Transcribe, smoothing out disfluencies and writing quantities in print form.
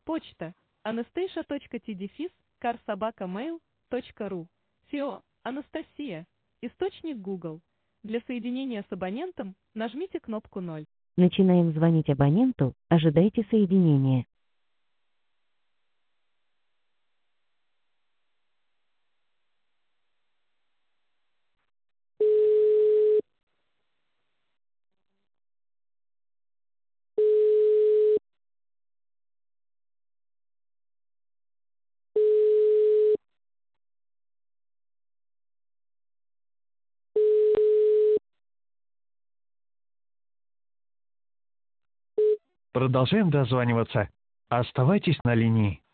Почта. anastasia.t-car@mail.ru. СИО. Анастасия. Источник Google. Для соединения с абонентом нажмите кнопку 0. Начинаем звонить абоненту, ожидайте соединения. Продолжаем дозваниваться. Оставайтесь на линии.